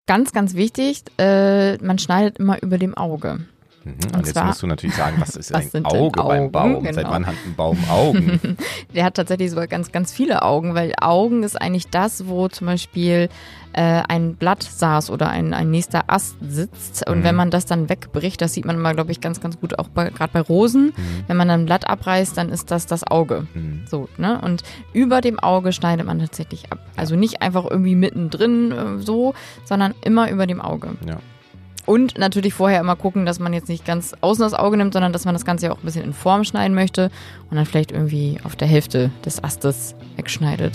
ganz, ganz wichtig, man schneidet immer über dem Auge. Und jetzt musst du natürlich sagen, was ist was ein Auge beim Baum? Genau. Seit wann hat ein Baum Augen? Der hat tatsächlich sogar ganz, ganz viele Augen, weil Augen ist eigentlich das, wo zum Beispiel ein Blatt saß oder ein nächster Ast sitzt. Und wenn man das dann wegbricht, das sieht man immer, glaube ich, ganz, ganz gut, auch gerade bei Rosen. Wenn man dann ein Blatt abreißt, dann ist das Auge. So, ne? Und über dem Auge schneidet man tatsächlich ab. Also nicht einfach irgendwie mittendrin so, sondern immer über dem Auge. Ja. Und natürlich vorher immer gucken, dass man jetzt nicht ganz außen das Auge nimmt, sondern dass man das Ganze ja auch ein bisschen in Form schneiden möchte und dann vielleicht irgendwie auf der Hälfte des Astes wegschneidet.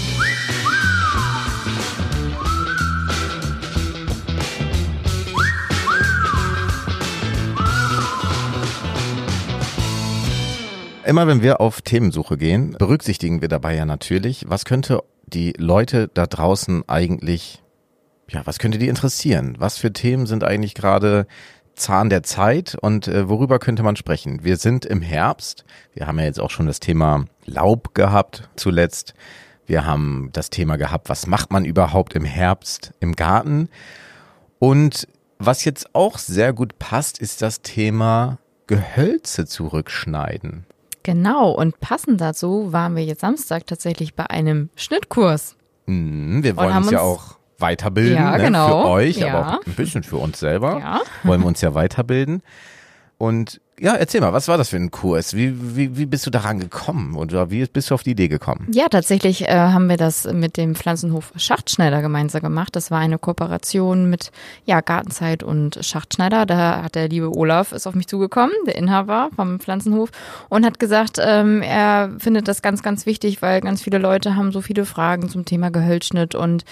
Immer wenn wir auf Themensuche gehen, berücksichtigen wir dabei ja natürlich, was könnte die Leute da draußen eigentlich, was könnte die interessieren? Was für Themen sind eigentlich gerade Zahn der Zeit und worüber könnte man sprechen? Wir sind im Herbst, wir haben ja jetzt auch schon das Thema Laub gehabt zuletzt. Wir haben das Thema gehabt, was macht man überhaupt im Herbst im Garten? Und was jetzt auch sehr gut passt, ist das Thema Gehölze zurückschneiden. Genau, und passend dazu waren wir jetzt Samstag tatsächlich bei einem Schnittkurs. Wir wollen uns ja auch weiterbilden, ja, genau. Für euch, ja. aber auch ein bisschen für uns selber. Ja. Wollen wir uns ja weiterbilden. Und ja, erzähl mal, was war das für ein Kurs? Wie bist du daran gekommen oder wie bist du auf die Idee gekommen? Ja, tatsächlich haben wir das mit dem Pflanzenhof Schachtschneider gemeinsam gemacht. Das war eine Kooperation mit Gartenzeit und Schachtschneider. Da hat der liebe Olaf ist auf mich zugekommen, der Inhaber vom Pflanzenhof, und hat gesagt, er findet das ganz, ganz wichtig, weil ganz viele Leute haben so viele Fragen zum Thema Gehölzschnitt und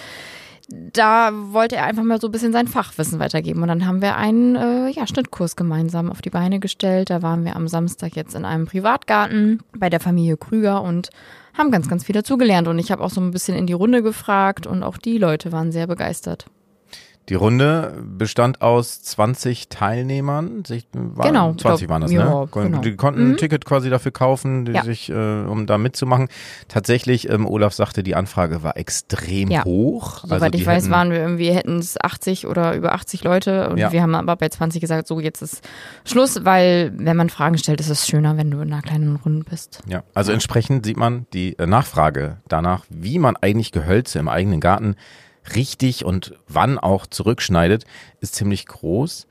da wollte er einfach mal so ein bisschen sein Fachwissen weitergeben. Und dann haben wir einen Schnittkurs gemeinsam auf die Beine gestellt. Da waren wir am Samstag jetzt in einem Privatgarten bei der Familie Krüger und haben ganz, ganz viel dazugelernt. Und ich habe auch so ein bisschen in die Runde gefragt und auch die Leute waren sehr begeistert. Die Runde bestand aus 20 Teilnehmern. Genau. 20 waren das, ne? Ja, genau. Die konnten ein Ticket quasi dafür kaufen, um da mitzumachen. Tatsächlich, Olaf sagte, die Anfrage war extrem hoch. Soweit ich weiß, hätten es 80 oder über 80 Leute und wir haben aber bei 20 gesagt, so jetzt ist Schluss, weil wenn man Fragen stellt, ist es schöner, wenn du in einer kleinen Runde bist. Ja, also entsprechend sieht man die Nachfrage danach, wie man eigentlich Gehölze im eigenen Garten richtig und wann auch zurückschneidet, ist ziemlich groß.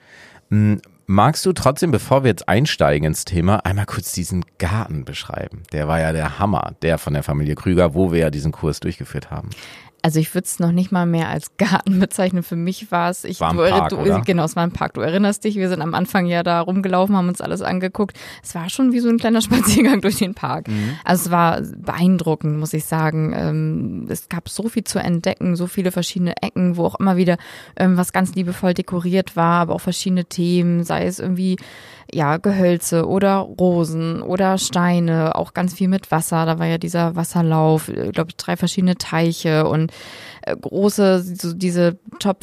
Magst du trotzdem, bevor wir jetzt einsteigen ins Thema, einmal kurz diesen Garten beschreiben? Der war ja der Hammer, der von der Familie Krüger, wo wir ja diesen Kurs durchgeführt haben. Also ich würde es noch nicht mal mehr als Garten bezeichnen. Für mich war es, war ein Park, oder? Genau, es war ein Park. Du erinnerst dich, wir sind am Anfang ja da rumgelaufen, haben uns alles angeguckt. Es war schon wie so ein kleiner Spaziergang durch den Park. Also es war beeindruckend, muss ich sagen. Es gab so viel zu entdecken, so viele verschiedene Ecken, wo auch immer wieder was ganz liebevoll dekoriert war, aber auch verschiedene Themen, sei es irgendwie Gehölze oder Rosen oder Steine, auch ganz viel mit Wasser. Da war ja dieser Wasserlauf, glaube ich, 3 verschiedene Teiche und große, so diese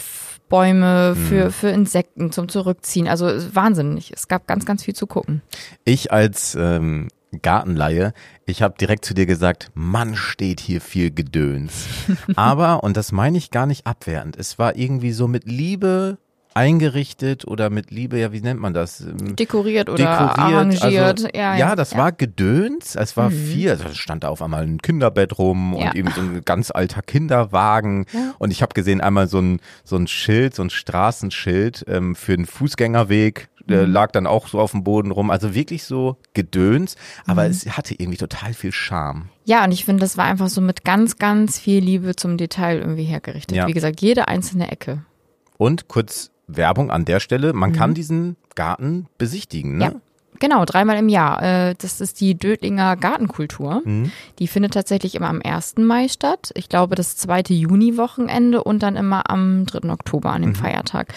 Topfbäume für Insekten zum Zurückziehen. Also wahnsinnig. Es gab ganz, ganz viel zu gucken. Ich als Gartenlaie, ich habe direkt zu dir gesagt, Mann, steht hier viel Gedöns. Aber, und das meine ich gar nicht abwertend, es war irgendwie so mit Liebe eingerichtet oder mit Liebe, wie nennt man das? Dekoriert oder arrangiert. Also, das war Gedöns, es war viel, also stand da auf einmal ein Kinderbett rum und eben so ein ganz alter Kinderwagen und ich habe gesehen einmal so ein Schild, so ein Straßenschild für einen Fußgängerweg, der lag dann auch so auf dem Boden rum, also wirklich so Gedöns, aber es hatte irgendwie total viel Charme. Ja, und ich finde, das war einfach so mit ganz, ganz viel Liebe zum Detail irgendwie hergerichtet. Ja. Wie gesagt, jede einzelne Ecke. Und kurz Werbung an der Stelle, man kann diesen Garten besichtigen, ne? Ja, genau, 3-mal im Jahr. Das ist die Dödlinger Gartenkultur. Die findet tatsächlich immer am 1. Mai statt. Ich glaube, das 2. Juni-Wochenende und dann immer am 3. Oktober an dem Feiertag.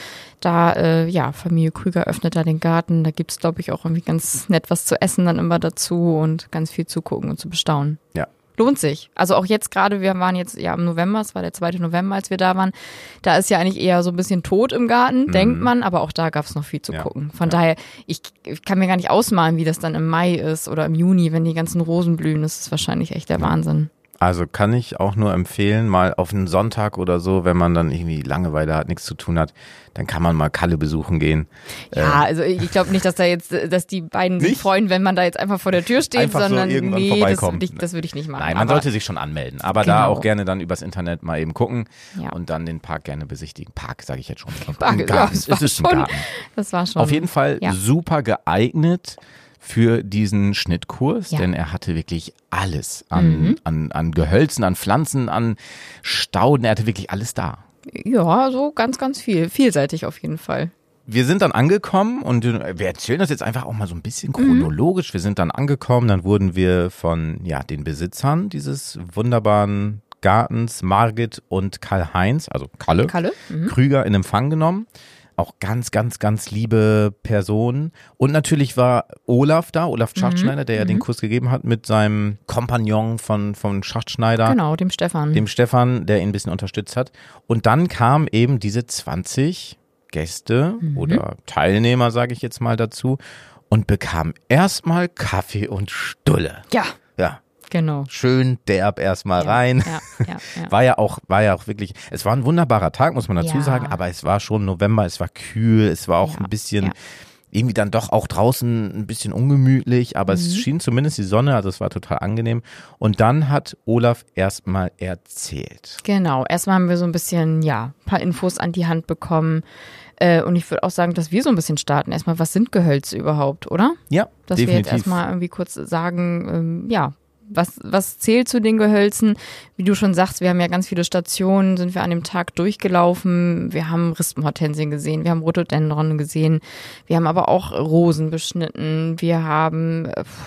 Da, Familie Krüger öffnet da den Garten. Da gibt's, glaube ich, auch irgendwie ganz nett was zu essen dann immer dazu und ganz viel zu gucken und zu bestaunen. Ja. Lohnt sich. Also auch jetzt gerade, wir waren jetzt im November, es war der 2. November, als wir da waren. Da ist ja eigentlich eher so ein bisschen tot im Garten, denkt man, aber auch da gab es noch viel zu gucken. Von daher, ich kann mir gar nicht ausmalen, wie das dann im Mai ist oder im Juni, wenn die ganzen Rosen blühen. Das ist wahrscheinlich echt der Wahnsinn. Also kann ich auch nur empfehlen, mal auf einen Sonntag oder so, wenn man dann irgendwie Langeweile hat, nichts zu tun hat, dann kann man mal Kalle besuchen gehen. Ja, also ich glaube nicht, dass die beiden sich freuen, wenn man da jetzt einfach vor der Tür steht, Einfach sondern so irgendwann nee, vorbeikommen. das würde ich nicht machen. Nein, man sollte sich schon anmelden, aber da auch gerne dann übers Internet mal eben gucken und dann den Park gerne besichtigen. Park, sage ich jetzt schon. Park, Garten. Es ist ein Garten. Das war schon. Auf jeden Fall super geeignet für diesen Schnittkurs, denn er hatte wirklich alles an Gehölzen, an Pflanzen, an Stauden, er hatte wirklich alles da. Ja, so ganz, ganz vielseitig auf jeden Fall. Wir sind dann angekommen und wir erzählen das jetzt einfach auch mal so ein bisschen chronologisch. Wir sind dann angekommen, dann wurden wir von den Besitzern dieses wunderbaren Gartens, Margit und Karl-Heinz, also Kalle. Krüger in Empfang genommen. Auch ganz, ganz, ganz liebe Personen. Und natürlich war Olaf da, Olaf Schachtschneider, der ja den Kurs gegeben hat mit seinem Kompagnon von Schachtschneider. Genau, dem Stefan. Dem Stefan, der ihn ein bisschen unterstützt hat. Und dann kamen eben diese 20 Gäste oder Teilnehmer, sage ich jetzt mal dazu, und bekamen erstmal Kaffee und Stulle. Ja. Ja. Genau. Schön derb erstmal rein. Ja. War ja auch wirklich, es war ein wunderbarer Tag, muss man dazu sagen, aber es war schon November, es war kühl, es war auch ein bisschen, irgendwie dann doch auch draußen ein bisschen ungemütlich, aber es schien zumindest die Sonne, also es war total angenehm. Und dann hat Olaf erstmal erzählt. Genau, erstmal haben wir so ein bisschen, ein paar Infos an die Hand bekommen. Und ich würde auch sagen, dass wir so ein bisschen starten. Erstmal, was sind Gehölze überhaupt, oder? Ja, dass definitiv. Wir jetzt erstmal irgendwie kurz sagen, was zählt zu den Gehölzen? Wie du schon sagst, wir haben ja ganz viele Stationen, sind wir an dem Tag durchgelaufen. Wir haben Rispenhortensien gesehen, wir haben Rhododendron gesehen, wir haben aber auch Rosen beschnitten, wir haben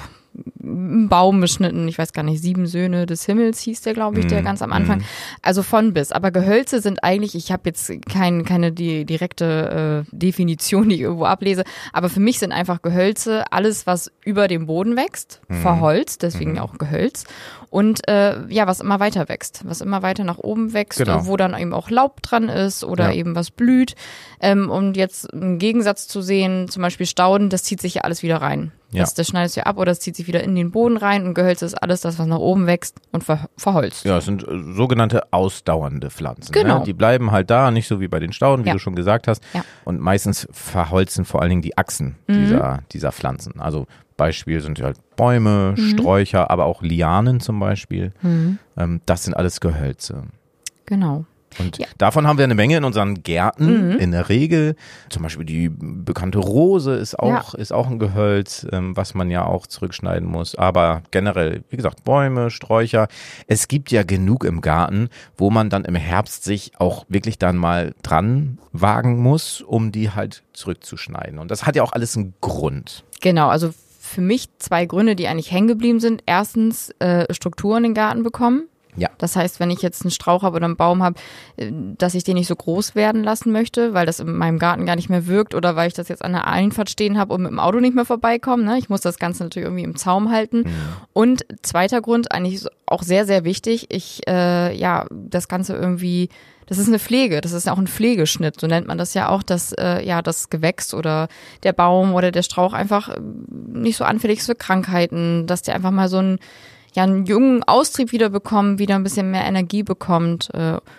einen Baum beschnitten, ich weiß gar nicht, 7 Söhne des Himmels hieß der, glaube ich, der ganz am Anfang. Also von bis. Aber Gehölze sind eigentlich, ich habe jetzt keine direkte Definition, die ich irgendwo ablese, aber für mich sind einfach Gehölze alles, was über dem Boden wächst, verholzt, deswegen auch Gehölz. Und was immer weiter wächst, was immer weiter nach oben wächst, wo dann eben auch Laub dran ist oder eben was blüht. Und jetzt im Gegensatz zu sehen, zum Beispiel Stauden, das zieht sich ja alles wieder rein. Das schneidest du ja ab oder es zieht sich wieder in den Boden rein und Gehölze ist alles das, was nach oben wächst und verholzt. Ja, es sind sogenannte ausdauernde Pflanzen. Genau. Ne? Die bleiben halt da, nicht so wie bei den Stauden, wie du schon gesagt hast. Ja. Und meistens verholzen vor allen Dingen die Achsen dieser Pflanzen. Also Beispiel sind halt Bäume, Sträucher, aber auch Lianen zum Beispiel. Das sind alles Gehölze. Genau. Und davon haben wir eine Menge in unseren Gärten, in der Regel. Zum Beispiel die bekannte Rose ist auch ein Gehölz, was man ja auch zurückschneiden muss. Aber generell, wie gesagt, Bäume, Sträucher. Es gibt ja genug im Garten, wo man dann im Herbst sich auch wirklich dann mal dran wagen muss, um die halt zurückzuschneiden. Und das hat ja auch alles einen Grund. Genau, also für mich 2 Gründe, die eigentlich hängen geblieben sind. Erstens, Struktur in den Garten bekommen. Ja. Das heißt, wenn ich jetzt einen Strauch habe oder einen Baum habe, dass ich den nicht so groß werden lassen möchte, weil das in meinem Garten gar nicht mehr wirkt oder weil ich das jetzt an der Einfahrt stehen habe und mit dem Auto nicht mehr vorbeikomme. Ne? Ich muss das Ganze natürlich irgendwie im Zaum halten. Und zweiter Grund, eigentlich auch sehr, sehr wichtig, das Ganze irgendwie, das ist eine Pflege, das ist ja auch ein Pflegeschnitt, so nennt man das ja auch, dass das Gewächs oder der Baum oder der Strauch einfach nicht so anfällig ist für Krankheiten, dass der einfach mal so einen jungen Austrieb wieder bekommt, wieder ein bisschen mehr Energie bekommt.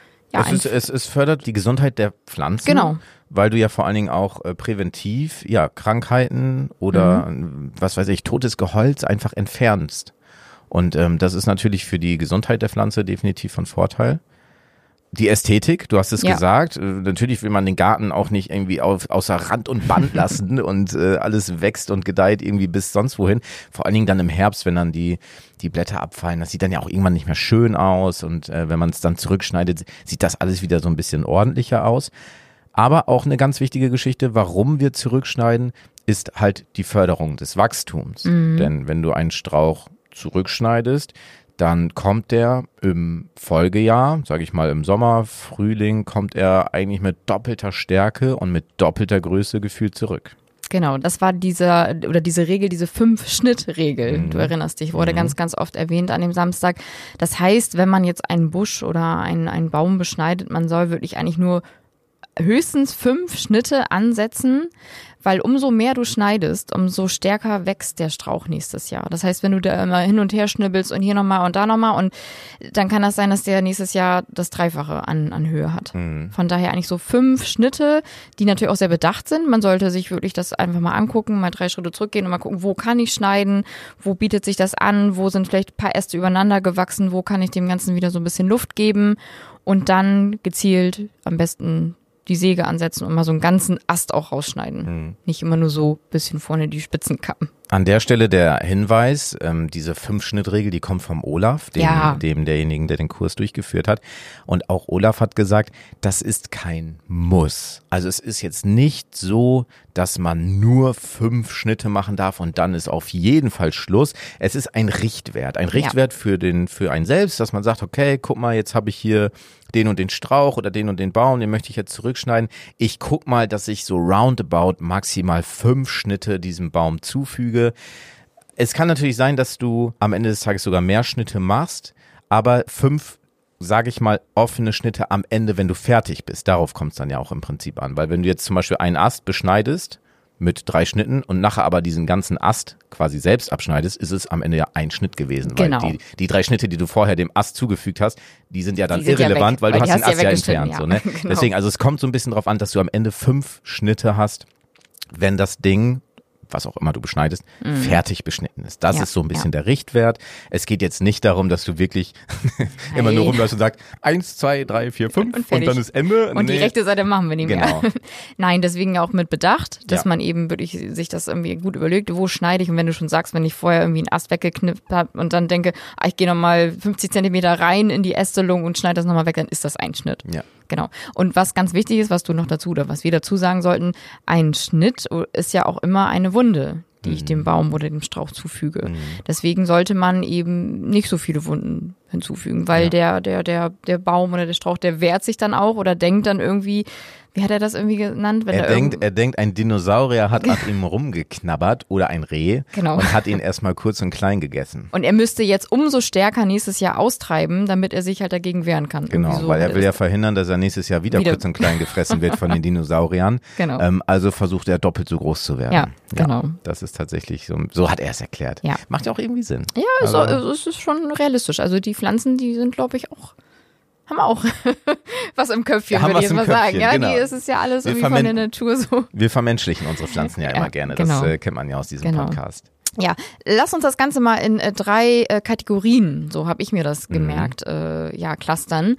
Es fördert die Gesundheit der Pflanzen. Genau. Weil du ja vor allen Dingen auch präventiv Krankheiten oder was weiß ich, totes Geholz einfach entfernst. Und das ist natürlich für die Gesundheit der Pflanze definitiv von Vorteil. Die Ästhetik, du hast es gesagt, natürlich will man den Garten auch nicht irgendwie außer Rand und Band lassen und alles wächst und gedeiht irgendwie bis sonst wohin. Vor allen Dingen dann im Herbst, wenn dann die Blätter abfallen, das sieht dann ja auch irgendwann nicht mehr schön aus und wenn man es dann zurückschneidet, sieht das alles wieder so ein bisschen ordentlicher aus. Aber auch eine ganz wichtige Geschichte, warum wir zurückschneiden, ist halt die Förderung des Wachstums. Denn wenn du einen Strauch zurückschneidest, dann kommt der im Folgejahr, sage ich mal im Sommer, Frühling, kommt er eigentlich mit doppelter Stärke und mit doppelter Größe gefühlt zurück. Genau, das war diese Regel, diese 5-Schnitt-Regel. Du erinnerst dich, wurde ganz, ganz oft erwähnt an dem Samstag. Das heißt, wenn man jetzt einen Busch oder einen Baum beschneidet, man soll wirklich eigentlich nur höchstens 5 Schnitte ansetzen, weil umso mehr du schneidest, umso stärker wächst der Strauch nächstes Jahr. Das heißt, wenn du da immer hin und her schnibbelst und hier nochmal und da nochmal, und dann kann das sein, dass der nächstes Jahr das Dreifache an Höhe hat. Von daher eigentlich so 5 Schnitte, die natürlich auch sehr bedacht sind. Man sollte sich wirklich das einfach mal angucken, mal 3 Schritte zurückgehen und mal gucken, wo kann ich schneiden, wo bietet sich das an, wo sind vielleicht ein paar Äste übereinander gewachsen, wo kann ich dem Ganzen wieder so ein bisschen Luft geben und dann gezielt am besten die Säge ansetzen und mal so einen ganzen Ast auch rausschneiden. Nicht immer nur so ein bisschen vorne die Spitzen kappen. An der Stelle der Hinweis, diese 5-Schnitt-Regel, die kommt vom Olaf, dem derjenigen, der den Kurs durchgeführt hat. Und auch Olaf hat gesagt, das ist kein Muss. Also es ist jetzt nicht so, dass man nur 5 Schnitte machen darf und dann ist auf jeden Fall Schluss. Es ist ein Richtwert. Ein Richtwert für einen selbst, dass man sagt, okay, guck mal, jetzt habe ich hier den und den Strauch oder den und den Baum, den möchte ich jetzt zurückschneiden. Ich guck mal, dass ich so roundabout maximal 5 Schnitte diesem Baum zufüge. Es kann natürlich sein, dass du am Ende des Tages sogar mehr Schnitte machst, aber 5, sage ich mal, offene Schnitte am Ende, wenn du fertig bist. Darauf kommt es dann ja auch im Prinzip an, weil wenn du jetzt zum Beispiel einen Ast beschneidest mit 3 Schnitten und nachher aber diesen ganzen Ast quasi selbst abschneidest, ist es am Ende ja ein Schnitt gewesen. Genau. Weil die 3 Schnitte, die du vorher dem Ast zugefügt hast, die sind ja dann irrelevant, weil du hast den Ast ja entfernt. Ja. So, ne? Genau. Deswegen, also es kommt so ein bisschen drauf an, dass du am Ende 5 Schnitte hast, wenn das Ding, was auch immer du beschneidest, fertig beschnitten ist. Das ist so ein bisschen der Richtwert. Es geht jetzt nicht darum, dass du wirklich immer nur rumläufst und sagst 1, 2, 3, 4, 5 und dann ist Ende. Und die rechte Seite machen wir nicht mehr. Nein, deswegen auch mit Bedacht, dass man eben wirklich sich das irgendwie gut überlegt, wo schneide ich, und wenn du schon sagst, wenn ich vorher irgendwie einen Ast weggeknippt habe und dann denke, ich gehe nochmal 50 Zentimeter rein in die Ästelung und schneide das nochmal weg, dann ist das ein Schnitt. Ja. Genau. Und was ganz wichtig ist, was du noch dazu oder was wir dazu sagen sollten, ein Schnitt ist ja auch immer eine Wunde, die ich dem Baum oder dem Strauch zufüge. Deswegen sollte man eben nicht so viele Wunden hinzufügen, weil der Baum oder der Strauch, der wehrt sich dann auch oder denkt dann irgendwie, wie hat er das irgendwie genannt? Wenn er denkt, ein Dinosaurier hat an ihm rumgeknabbert oder ein Reh und hat ihn erstmal kurz und klein gegessen. Und er müsste jetzt umso stärker nächstes Jahr austreiben, damit er sich halt dagegen wehren kann. Genau, so, weil er will ja verhindern, dass er nächstes Jahr wieder kurz und klein gefressen wird von den Dinosauriern. Genau. Also versucht er doppelt so groß zu werden. Ja, genau. Das ist tatsächlich so hat er es erklärt. Ja. Macht ja auch irgendwie Sinn. Ja, also, es ist schon realistisch. Also die Pflanzen, die sind, glaube ich, haben auch was im Köpfchen, würde ich jetzt mal sagen. Ja, genau. Es ist ja alles irgendwie von der Natur so. Wir vermenschlichen unsere Pflanzen ja immer gerne. Das kennt man ja aus diesem Podcast. Ja, lass uns das Ganze mal in 3 Kategorien, so habe ich mir das gemerkt, clustern,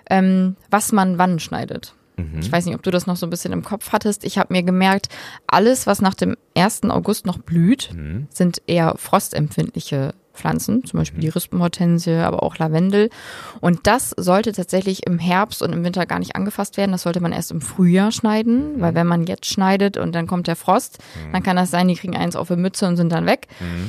was man wann schneidet. Ich weiß nicht, ob du das noch so ein bisschen im Kopf hattest. Ich habe mir gemerkt, alles, was nach dem 1. August noch blüht, sind eher frostempfindliche Pflanzen, zum Beispiel die Rispenhortensie, aber auch Lavendel. Und das sollte tatsächlich im Herbst und im Winter gar nicht angefasst werden. Das sollte man erst im Frühjahr schneiden, weil wenn man jetzt schneidet und dann kommt der Frost, dann kann das sein, die kriegen eins auf die Mütze und sind dann weg.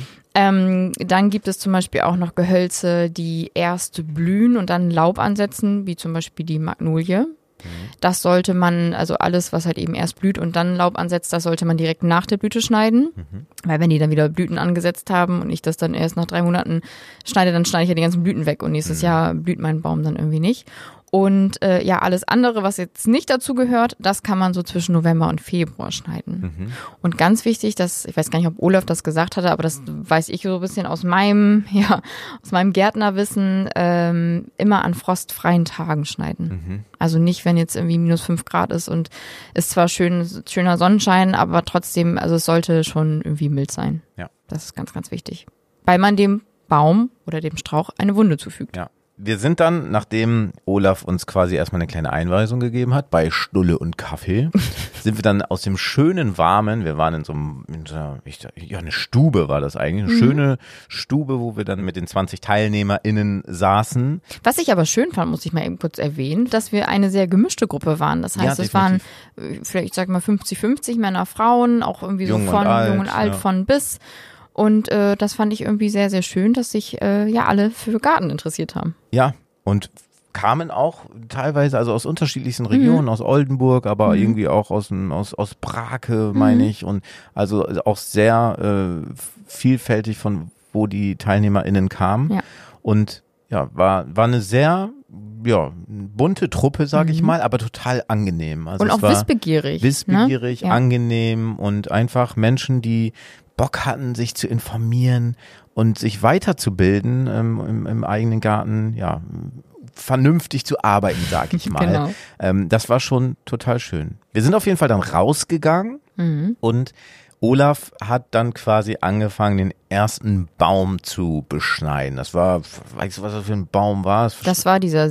Dann gibt es zum Beispiel auch noch Gehölze, die erst blühen und dann Laub ansetzen, wie zum Beispiel die Magnolie. Das sollte man, also alles, was halt eben erst blüht und dann Laub ansetzt, das sollte man direkt nach der Blüte schneiden. Weil wenn die dann wieder Blüten angesetzt haben und ich das dann erst nach 3 Monaten schneide, dann schneide ich ja die ganzen Blüten weg und nächstes Jahr blüht mein Baum dann irgendwie nicht. Und alles andere, was jetzt nicht dazu gehört, das kann man so zwischen November und Februar schneiden. Und ganz wichtig, ich weiß gar nicht, ob Olaf das gesagt hatte, aber das weiß ich so ein bisschen aus meinem Gärtnerwissen, immer an frostfreien Tagen schneiden. Also nicht, wenn jetzt irgendwie -5 Grad ist und ist zwar schöner Sonnenschein, aber trotzdem, also es sollte schon irgendwie mild sein. Ja. Das ist ganz, ganz wichtig. Weil man dem Baum oder dem Strauch eine Wunde zufügt. Ja. Wir sind dann, nachdem Olaf uns quasi erstmal eine kleine Einweisung gegeben hat, bei Stulle und Kaffee, sind wir dann aus dem schönen Warmen, wir waren eine Stube war das eigentlich, eine schöne Stube, wo wir dann mit den 20 TeilnehmerInnen saßen. Was ich aber schön fand, muss ich mal eben kurz erwähnen, dass wir eine sehr gemischte Gruppe waren. Das heißt, es waren vielleicht, ich sag mal 50-50 Männer, Frauen, auch irgendwie so von jung und alt, von bis. Und das fand ich irgendwie sehr, sehr schön, dass sich alle für Garten interessiert haben. Ja, und kamen auch teilweise also aus unterschiedlichsten Regionen, aus Oldenburg, aber irgendwie auch aus Brake, meine ich. Und also auch sehr vielfältig von wo die TeilnehmerInnen kamen. Ja. Und ja, war eine sehr bunte Truppe, sage ich mal, aber total angenehm. Also und auch wissbegierig. Wissbegierig, ne? Ja. angenehm und einfach Menschen, die Bock hatten, sich zu informieren und sich weiterzubilden im eigenen Garten, vernünftig zu arbeiten, sag ich mal. Genau. Das war schon total schön. Wir sind auf jeden Fall dann rausgegangen und Olaf hat dann quasi angefangen, den ersten Baum zu beschneiden. Das war, weißt du, was das für ein Baum war? Das war dieser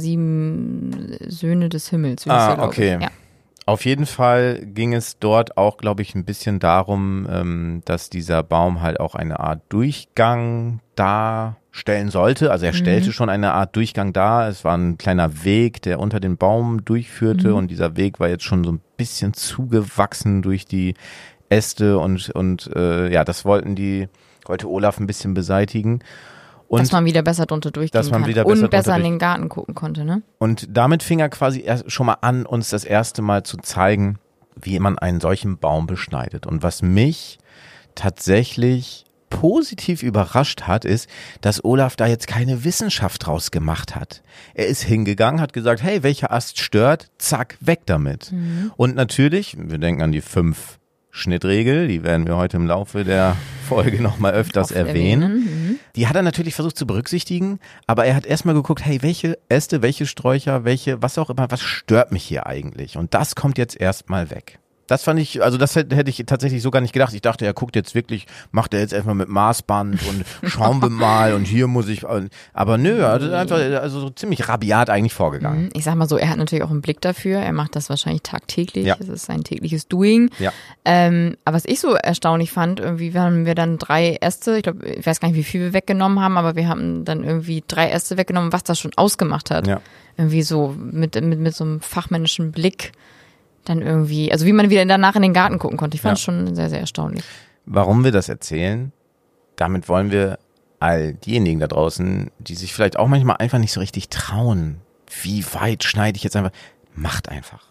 7 Söhne des Himmels. Okay. Ja. Auf jeden Fall ging es dort auch, glaube ich, ein bisschen darum, dass dieser Baum halt auch eine Art Durchgang darstellen sollte. Also er stellte schon eine Art Durchgang dar. Es war ein kleiner Weg, der unter den Baum durchführte und dieser Weg war jetzt schon so ein bisschen zugewachsen durch die Äste und das wollte Olaf ein bisschen beseitigen. Und dass man wieder besser drunter durchgehen kann und besser in den Garten gucken konnte, ne? Und damit fing er quasi erst schon mal an, uns das erste Mal zu zeigen, wie man einen solchen Baum beschneidet. Und was mich tatsächlich positiv überrascht hat, ist, dass Olaf da jetzt keine Wissenschaft draus gemacht hat. Er ist hingegangen, hat gesagt, hey, welcher Ast stört? Zack, weg damit. Und natürlich, wir denken an die 5 Schnittregel, die werden wir heute im Laufe der Folge nochmal öfters erwähnen. Die hat er natürlich versucht zu berücksichtigen, aber er hat erstmal geguckt, hey, welche Äste, welche Sträucher, was auch immer, was stört mich hier eigentlich? Und das kommt jetzt erstmal weg. Das fand ich, also das hätte ich tatsächlich so gar nicht gedacht. Ich dachte, er guckt jetzt wirklich, macht er jetzt erstmal mit Maßband und schauen wir mal und hier muss ich, aber nö, er ist einfach also so ziemlich rabiat eigentlich vorgegangen. Ich sag mal so, er hat natürlich auch einen Blick dafür. Er macht das wahrscheinlich tagtäglich. Ja. Das ist sein tägliches Doing. Ja. Aber was ich so erstaunlich fand, irgendwie haben wir dann 3 Äste, ich weiß gar nicht, wie viel wir weggenommen haben, aber wir haben dann irgendwie 3 Äste weggenommen, was das schon ausgemacht hat. Ja. Irgendwie so mit so einem fachmännischen Blick. Dann irgendwie, also wie man wieder danach in den Garten gucken konnte. Ich fand es schon sehr, sehr erstaunlich. Warum wir das erzählen, damit wollen wir all diejenigen da draußen, die sich vielleicht auch manchmal einfach nicht so richtig trauen, wie weit schneide ich jetzt einfach, macht einfach.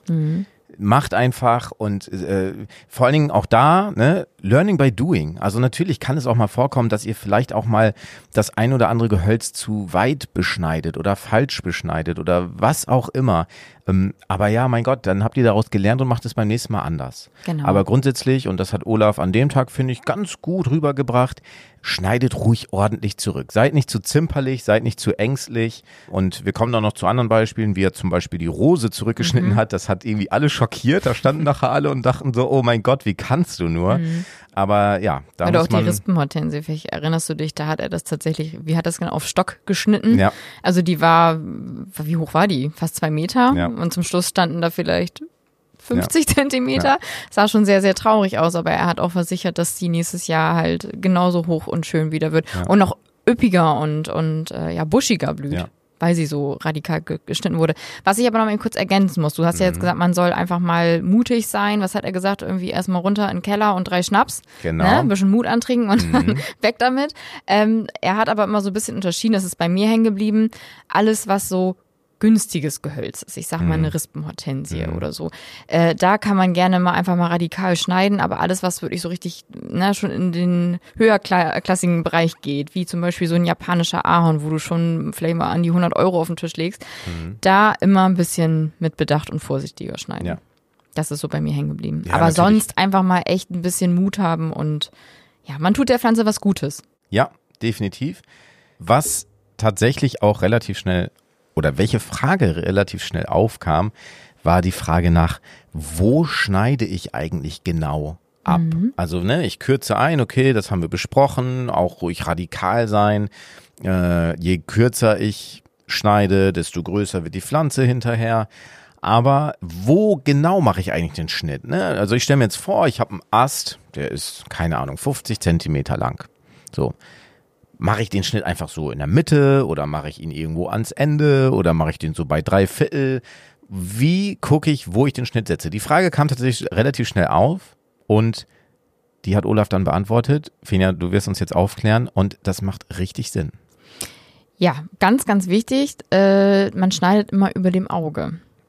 Macht einfach und vor allen Dingen auch da, ne, Learning by Doing. Also natürlich kann es auch mal vorkommen, dass ihr vielleicht auch mal das ein oder andere Gehölz zu weit beschneidet oder falsch beschneidet oder was auch immer. Aber ja, mein Gott, dann habt ihr daraus gelernt und macht es beim nächsten Mal anders. Genau. Aber grundsätzlich, und das hat Olaf an dem Tag, finde ich, ganz gut rübergebracht, schneidet ruhig ordentlich zurück. Seid nicht zu zimperlich, seid nicht zu ängstlich. Und wir kommen dann noch zu anderen Beispielen, wie er zum Beispiel die Rose zurückgeschnitten hat. Das hat irgendwie alle schockiert. Da standen nachher alle und dachten so, oh mein Gott, wie kannst du nur? Aber ja, da oder muss auch die Rispenhortensie, vielleicht erinnerst du dich, da hat er das tatsächlich, wie hat das genau, auf Stock geschnitten. Ja. Also die wie hoch war die? Fast 2 Meter. Ja. Und zum Schluss standen da vielleicht 50 Zentimeter. Sah schon sehr, sehr traurig aus, aber er hat auch versichert, dass die nächstes Jahr halt genauso hoch und schön wieder wird. Ja. Und noch üppiger und buschiger blüht. Ja. Weil sie so radikal geschnitten wurde. Was ich aber noch mal kurz ergänzen muss. Du hast ja jetzt gesagt, man soll einfach mal mutig sein. Was hat er gesagt? Irgendwie erstmal runter in den Keller und 3 Schnaps. Genau. Ne? Ein bisschen Mut antrinken und dann weg damit. Er hat aber immer so ein bisschen unterschieden, das ist bei mir hängen geblieben. Alles, was so günstiges Gehölz ist. Ich sag mal eine Rispenhortensie oder so. Da kann man gerne mal einfach mal radikal schneiden, aber alles, was wirklich so richtig schon in den höherklassigen Bereich geht, wie zum Beispiel so ein japanischer Ahorn, wo du schon vielleicht mal an die 100 € auf den Tisch legst, da immer ein bisschen mit Bedacht und vorsichtiger schneiden. Ja. Das ist so bei mir hängen geblieben. Ja, aber natürlich. Sonst einfach mal echt ein bisschen Mut haben und ja, man tut der Pflanze was Gutes. Ja, definitiv. Was tatsächlich auch relativ schnell oder welche Frage relativ schnell aufkam, war die Frage nach, wo schneide ich eigentlich genau ab? Also ich kürze ein, okay, das haben wir besprochen, auch ruhig radikal sein. Je kürzer ich schneide, desto größer wird die Pflanze hinterher. Aber wo genau mache ich eigentlich den Schnitt? Ne? Also ich stelle mir jetzt vor, ich habe einen Ast, der ist, keine Ahnung, 50 Zentimeter lang. So. Mache ich den Schnitt einfach so in der Mitte oder mache ich ihn irgendwo ans Ende oder mache ich den so bei 3/4? Wie gucke ich, wo ich den Schnitt setze? Die Frage kam tatsächlich relativ schnell auf und die hat Olaf dann beantwortet. Fenja, du wirst uns jetzt aufklären und das macht richtig Sinn. Ja, ganz, ganz wichtig, man schneidet immer über dem Auge.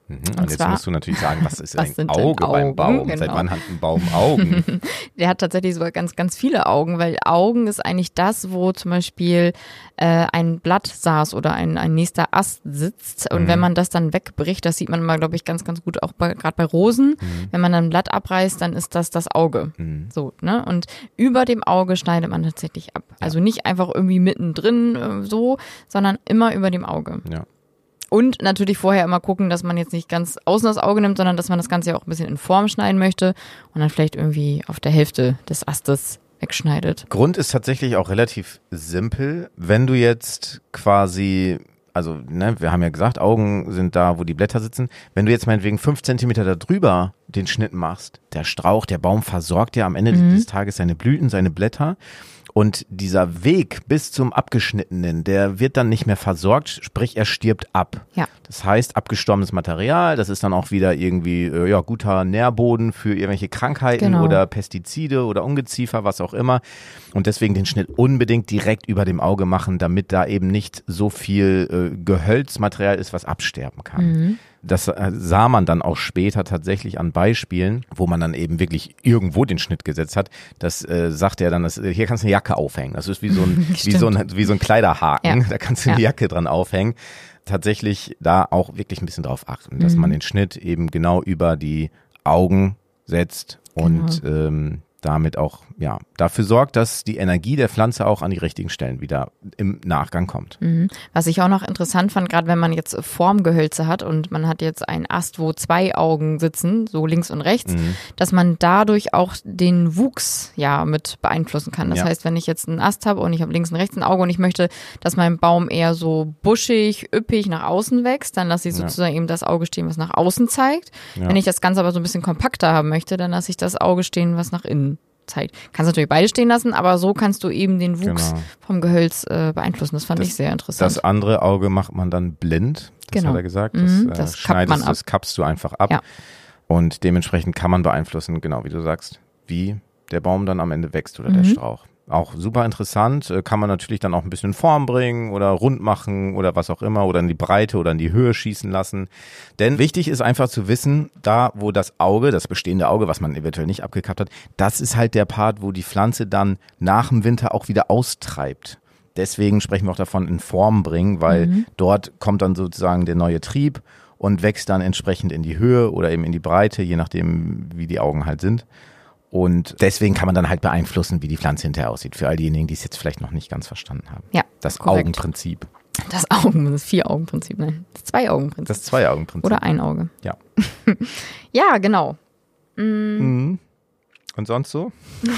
Und jetzt musst du natürlich sagen, was ist was ein Auge beim Baum? Genau. Seit wann hat ein Baum Augen? Der hat tatsächlich sogar ganz, ganz viele Augen, weil Augen ist eigentlich das, wo zum Beispiel ein Blatt saß oder ein nächster Ast sitzt. Und wenn man das dann wegbricht, das sieht man immer, glaube ich, ganz, ganz gut auch gerade bei Rosen. Wenn man dann ein Blatt abreißt, dann ist das Auge. So, ne? Und über dem Auge schneidet man tatsächlich ab. Also nicht einfach irgendwie mittendrin so, sondern immer über dem Auge. Ja. Und natürlich vorher immer gucken, dass man jetzt nicht ganz außen das Auge nimmt, sondern dass man das Ganze ja auch ein bisschen in Form schneiden möchte und dann vielleicht irgendwie auf der Hälfte des Astes wegschneidet. Grund ist tatsächlich auch relativ simpel. Wenn du jetzt quasi, also ne, wir haben ja gesagt, Augen sind da, wo die Blätter sitzen. Wenn du jetzt meinetwegen 5 Zentimeter da drüber den Schnitt machst, der Strauch, der Baum versorgt ja am Ende des Tages seine Blüten, seine Blätter. Und dieser Weg bis zum Abgeschnittenen, der wird dann nicht mehr versorgt, sprich er stirbt ab. Ja. Das heißt, abgestorbenes Material, das ist dann auch wieder irgendwie guter Nährboden für irgendwelche Krankheiten oder Pestizide oder Ungeziefer, was auch immer. Und deswegen den Schnitt unbedingt direkt über dem Auge machen, damit da eben nicht so viel Gehölzmaterial ist, was absterben kann. Das sah man dann auch später tatsächlich an Beispielen, wo man dann eben wirklich irgendwo den Schnitt gesetzt hat. Das sagt er dann, hier kannst du eine Jacke aufhängen. Das ist wie so ein Kleiderhaken. Ja. Da kannst du eine Jacke dran aufhängen. Tatsächlich da auch wirklich ein bisschen drauf achten, dass man den Schnitt eben genau über die Augen setzt und damit auch dafür sorgt, dass die Energie der Pflanze auch an die richtigen Stellen wieder im Nachgang kommt. Was ich auch noch interessant fand, gerade wenn man jetzt Formgehölze hat und man hat jetzt einen Ast, wo 2 Augen sitzen, so links und rechts, dass man dadurch auch den Wuchs mit beeinflussen kann. Das heißt, wenn ich jetzt einen Ast habe und ich habe links und rechts ein Auge und ich möchte, dass mein Baum eher so buschig, üppig nach außen wächst, dann lasse ich sozusagen eben das Auge stehen, was nach außen zeigt. Wenn ich das Ganze aber so ein bisschen kompakter haben möchte, dann lasse ich das Auge stehen, was nach innen zeigt. Kannst natürlich beide stehen lassen, aber so kannst du eben den Wuchs vom Gehölz beeinflussen. Das fand ich sehr interessant. Das andere Auge macht man dann blind, das hat er gesagt. Das schneidest, das kappst du einfach ab. Ja. Und dementsprechend kann man beeinflussen, genau wie du sagst, wie der Baum dann am Ende wächst oder der Strauch. Auch super interessant, kann man natürlich dann auch ein bisschen in Form bringen oder rund machen oder was auch immer oder in die Breite oder in die Höhe schießen lassen. Denn wichtig ist einfach zu wissen, da wo das Auge, das bestehende Auge, was man eventuell nicht abgekappt hat, das ist halt der Part, wo die Pflanze dann nach dem Winter auch wieder austreibt. Deswegen sprechen wir auch davon in Form bringen, weil dort kommt dann sozusagen der neue Trieb und wächst dann entsprechend in die Höhe oder eben in die Breite, je nachdem wie die Augen halt sind. Und deswegen kann man dann halt beeinflussen, wie die Pflanze hinterher aussieht. Für all diejenigen, die es jetzt vielleicht noch nicht ganz verstanden haben. Ja, das korrekt. Augenprinzip. Das 4-Augen-Prinzip, nein. Das 2-Augen-Prinzip. Das 2-Augen-Prinzip. Oder ein Auge. Ja. Ja, genau. Und sonst so?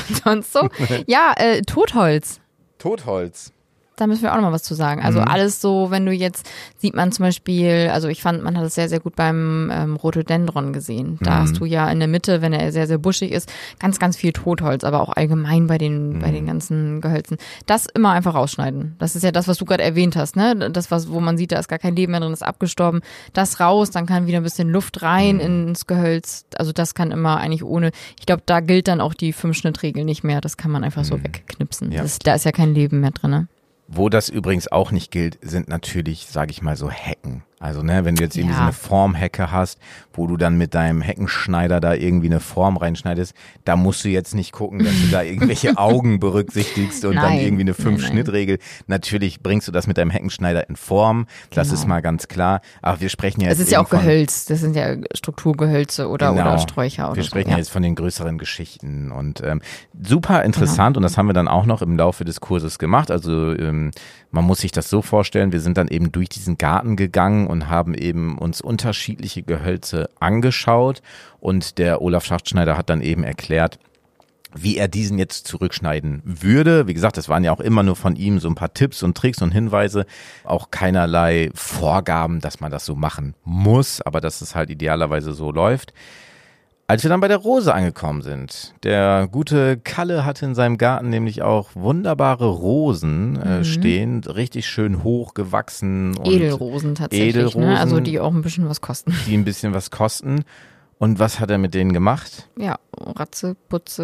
Ja, Totholz. Totholz. Da müssen wir auch noch mal was zu sagen. Also alles so, wenn du jetzt, sieht man zum Beispiel, also ich fand, man hat es sehr, sehr gut beim Rhododendron gesehen. Da hast du ja in der Mitte, wenn er sehr, sehr buschig ist, ganz, ganz viel Totholz, aber auch allgemein bei den ganzen Gehölzen. Das immer einfach rausschneiden. Das ist ja das, was du gerade erwähnt hast, ne? Das, wo man sieht, da ist gar kein Leben mehr drin, ist abgestorben. Das raus, dann kann wieder ein bisschen Luft rein ins Gehölz. Also das kann immer eigentlich ohne, ich glaube, da gilt dann auch die 5-Schnitt-Regel nicht mehr. Das kann man einfach so wegknipsen. Ja. Da ist ja kein Leben mehr drin. Wo das übrigens auch nicht gilt, sind natürlich, sage ich mal, so Hecken. Also ne, wenn du jetzt irgendwie so eine Formhecke hast, wo du dann mit deinem Heckenschneider da irgendwie eine Form reinschneidest, da musst du jetzt nicht gucken, dass du da irgendwelche Augen berücksichtigst und dann irgendwie eine 5-Schnitt-Regel. Natürlich bringst du das mit deinem Heckenschneider in Form, das ist mal ganz klar. Aber wir sprechen ja jetzt. Es ist ja auch Gehölz, das sind ja Strukturgehölze oder Sträucher. Oder wir sprechen ja jetzt von den größeren Geschichten und super interessant und das haben wir dann auch noch im Laufe des Kurses gemacht. Also man muss sich das so vorstellen, wir sind dann eben durch diesen Garten gegangen und haben eben uns unterschiedliche Gehölze angeschaut und der Olaf Schachtschneider hat dann eben erklärt, wie er diesen jetzt zurückschneiden würde. Wie gesagt, das waren ja auch immer nur von ihm so ein paar Tipps und Tricks und Hinweise, auch keinerlei Vorgaben, dass man das so machen muss, aber dass es halt idealerweise so läuft. Als wir dann bei der Rose angekommen sind, der gute Kalle hatte in seinem Garten nämlich auch wunderbare Rosen stehen, richtig schön hoch gewachsen. Und Edelrosen tatsächlich, Edelrosen, ne? Also die auch ein bisschen was kosten. Die ein bisschen was kosten. Und was hat er mit denen gemacht? Ja, Ratze, Putze,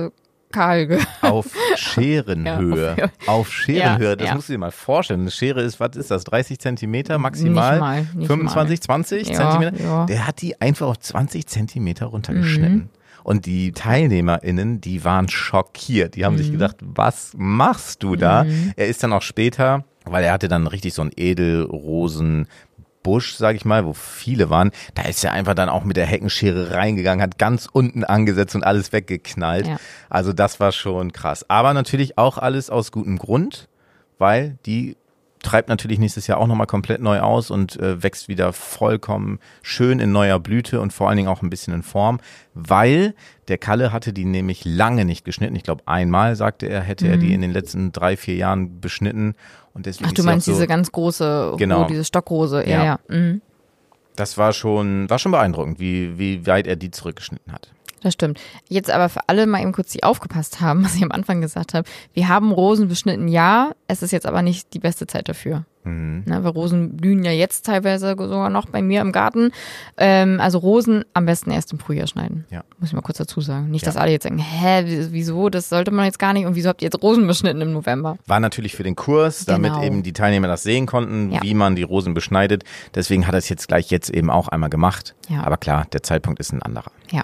Auf Scherenhöhe. Ja, auf Scherenhöhe. Ja, das ja. musst du dir mal vorstellen. Eine Schere ist, was ist das, 30 Zentimeter maximal? Nicht 25, mal. 20 Ja, Zentimeter? ja. Der hat die einfach auf 20 Zentimeter runtergeschnitten. Und die TeilnehmerInnen, die waren schockiert. Die haben sich gedacht, was machst du da? Er ist dann auch später, weil er hatte dann richtig so einen Edelrosenbusch, sag ich mal, wo viele waren. Da ist er einfach dann auch mit der Heckenschere reingegangen, hat ganz unten angesetzt und alles weggeknallt. Ja. Also das war schon krass. Aber natürlich auch alles aus gutem Grund, weil die treibt natürlich nächstes Jahr auch nochmal komplett neu aus und wächst wieder vollkommen schön in neuer Blüte und vor allen Dingen auch ein bisschen in Form, weil der Kalle hatte die nämlich lange nicht geschnitten. Ich glaube, einmal, sagte er, hätte er die in den letzten 3-4 Jahren beschnitten. Und deswegen Ach, du meinst diese ganz große, Genau. diese Stockrose. Ja, Ja. ja. Mhm. Das war schon beeindruckend, wie weit er die zurückgeschnitten hat. Das stimmt. Jetzt aber für alle mal eben kurz, die aufgepasst haben, was ich am Anfang gesagt habe. Wir haben Rosen beschnitten, ja. Es ist jetzt aber nicht die beste Zeit dafür. Na, weil Rosen blühen ja jetzt teilweise sogar noch bei mir im Garten. Also Rosen am besten erst im Frühjahr schneiden. Ja. Muss ich mal kurz dazu sagen. Nicht, Ja. dass alle jetzt sagen, wieso? Das sollte man jetzt gar nicht. Und wieso habt ihr jetzt Rosen beschnitten im November? War natürlich für den Kurs, damit Genau. eben die Teilnehmer das sehen konnten, Ja. wie man die Rosen beschneidet. Deswegen hat er es jetzt eben auch einmal gemacht. Ja. Aber klar, der Zeitpunkt ist ein anderer. Ja,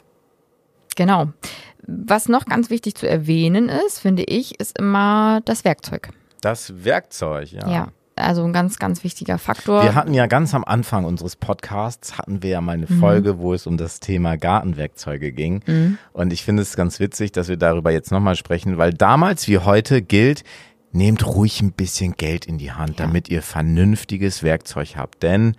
genau. Was noch ganz wichtig zu erwähnen ist, finde ich, ist immer das Werkzeug. Das Werkzeug, Ja, also ein ganz, ganz wichtiger Faktor. Wir hatten ja ganz am Anfang unseres Podcasts, hatten wir ja mal eine Folge, wo es um das Thema Gartenwerkzeuge ging. Und ich finde es ganz witzig, dass wir darüber jetzt nochmal sprechen, weil damals wie heute gilt, nehmt ruhig ein bisschen Geld in die Hand, damit ihr vernünftiges Werkzeug habt. Denn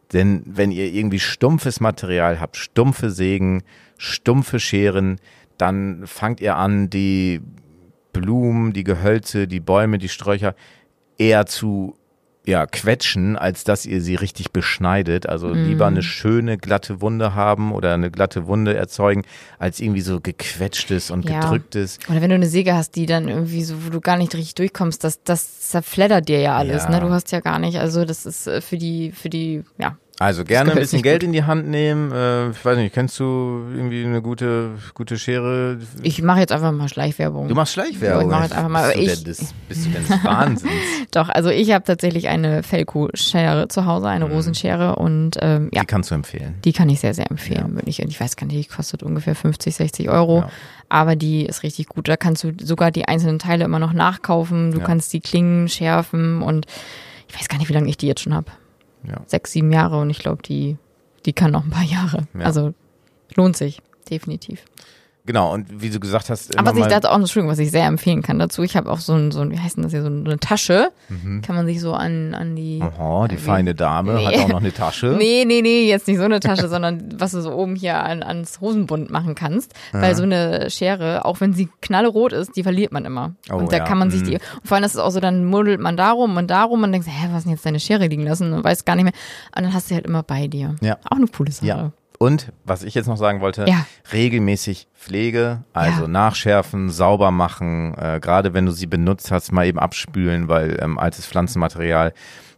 wenn ihr irgendwie stumpfes Material habt, stumpfe Sägen, stumpfe Scheren, dann fangt ihr an, die Blumen, die Gehölze, die Bäume, die Sträucher eher zu quetschen, als dass ihr sie richtig beschneidet. Also lieber eine schöne, glatte Wunde haben oder eine glatte Wunde erzeugen, als irgendwie so gequetschtes und Ja. gedrücktes. Oder wenn du eine Säge hast, die dann irgendwie so, wo du gar nicht richtig durchkommst, das zerfleddert dir ja alles, Ja. ne? Du hast ja gar nicht, also das ist für die, ja. Also gerne ein gehört bisschen nicht Geld gut. in die Hand nehmen. Ich weiß nicht, kennst du irgendwie eine gute Schere? Ich mache jetzt einfach mal Schleichwerbung. Du machst Schleichwerbung. Ja, ich mach jetzt einfach mal- Bist du denn des Wahnsinns? Doch, also ich habe tatsächlich eine Felco-Schere zu Hause, eine Rosenschere und ja, Die kannst du empfehlen. die kann ich sehr, sehr empfehlen. Ich weiß gar nicht, die kostet ungefähr 50, 60 Euro, Ja. aber die ist richtig gut. Da kannst du sogar die einzelnen Teile immer noch nachkaufen. Du Ja. kannst die Klingen schärfen und ich weiß gar nicht, wie lange ich die jetzt schon habe. Ja. 6, 7 Jahre und ich glaube, die kann noch ein paar Jahre. Ja. Also lohnt sich, definitiv. Genau, und wie du gesagt hast, Aber was ich mal, dazu auch, Entschuldigung, was ich sehr empfehlen kann dazu, ich habe auch so ein, wie heißt denn das hier, so eine Tasche, kann man sich so an die... Oho, die feine Dame hat Nee. auch noch eine Tasche. Nee, jetzt nicht so eine Tasche, sondern was du so oben hier ans Hosenbund machen kannst. Weil so eine Schere, auch wenn sie knallerot ist, die verliert man immer. Oh, und da ja. kann man sich die, und vor allem das ist auch so, dann muddelt man darum und denkt, was ist denn jetzt deine Schere liegen lassen und weiß gar nicht mehr. Und dann hast du sie halt immer bei dir. Ja. Auch eine coole Sache. Ja. Und was ich jetzt noch sagen wollte, Ja. regelmäßig Pflege, also Ja. nachschärfen, sauber machen, gerade wenn du sie benutzt hast, mal eben abspülen, weil altes Pflanzenmaterial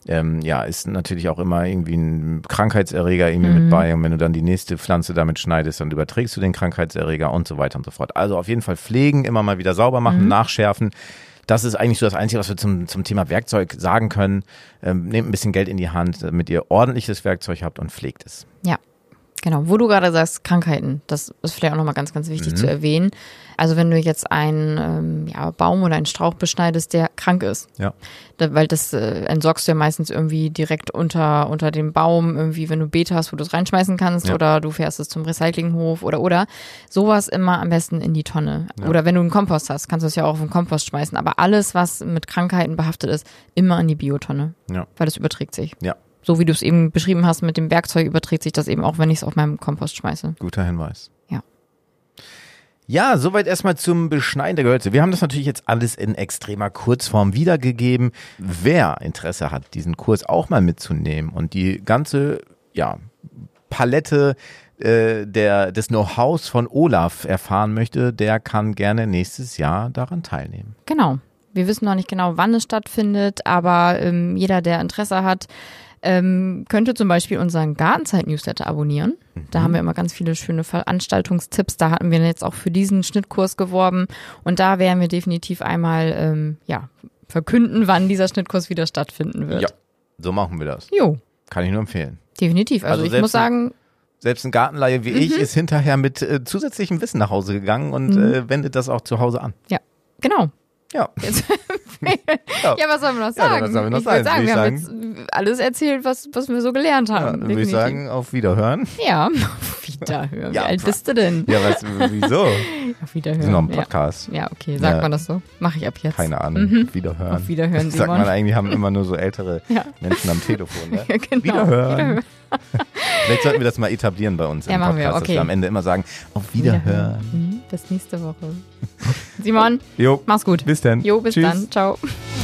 ist natürlich auch immer irgendwie ein Krankheitserreger irgendwie mit bei, und wenn du dann die nächste Pflanze damit schneidest, dann überträgst du den Krankheitserreger und so weiter und so fort. Also auf jeden Fall pflegen, immer mal wieder sauber machen, nachschärfen. Das ist eigentlich so das Einzige, was wir zum Thema Werkzeug sagen können. Nehmt ein bisschen Geld in die Hand, damit ihr ordentliches Werkzeug habt und pflegt es. Ja, genau. Wo du gerade sagst, Krankheiten, das ist vielleicht auch nochmal ganz, ganz wichtig zu erwähnen. Also wenn du jetzt einen Baum oder einen Strauch beschneidest, der krank ist, Ja. weil das entsorgst du ja meistens irgendwie direkt unter dem Baum, irgendwie, wenn du Beete hast, wo du es reinschmeißen kannst, Ja. oder du fährst es zum Recyclinghof oder. Sowas immer am besten in die Tonne. Oder wenn du einen Kompost hast, kannst du es ja auch auf den Kompost schmeißen. Aber alles, was mit Krankheiten behaftet ist, immer in die Biotonne, Ja. weil das überträgt sich. Ja. So wie du es eben beschrieben hast mit dem Werkzeug, überträgt sich das eben auch, wenn ich es auf meinem Kompost schmeiße. Guter Hinweis. Ja. Ja, soweit erstmal zum Beschneiden der Gehölze. Wir haben das natürlich jetzt alles in extremer Kurzform wiedergegeben. Wer Interesse hat, diesen Kurs auch mal mitzunehmen und die ganze Palette des Know-hows von Olaf erfahren möchte, der kann gerne nächstes Jahr daran teilnehmen. Genau. Wir wissen noch nicht genau, wann es stattfindet, aber jeder, der Interesse hat, könnte zum Beispiel unseren Gartenzeit-Newsletter abonnieren. Da haben wir immer ganz viele schöne Veranstaltungstipps. Da hatten wir jetzt auch für diesen Schnittkurs geworben. Und da werden wir definitiv einmal verkünden, wann dieser Schnittkurs wieder stattfinden wird. Ja, so machen wir das. Jo. Kann ich nur empfehlen. Definitiv. Also ich muss sagen... Selbst ein Gartenlaie wie ich ist hinterher mit zusätzlichem Wissen nach Hause gegangen und wendet das auch zu Hause an. Ja, genau. Ja. Ja, was sollen wir noch sagen? Was sollen wir noch ich würde sagen, wir haben sagen? jetzt alles erzählt, was wir so gelernt haben. Dann würde ich sagen, auf Wiederhören. Ja, auf Wiederhören. Ja, Wie alt bist du denn? Ja, wieso? Auf Wiederhören. Wir sind noch ein Podcast. Ja, okay, sagt man das so? Mache ich ab jetzt. Keine Ahnung. Wiederhören. Auf Wiederhören, Simon. Sagt man eigentlich, haben immer nur so ältere Menschen am Telefon. Ne? Ja, genau. Wiederhören. Vielleicht sollten wir das mal etablieren bei uns im machen Podcast, wir, okay. dass wir am Ende immer sagen, auf Wiederhören. Bis nächste Woche. Simon, Jo. mach's gut. Bis dann. Jo, bis Tschüss. dann. Ciao.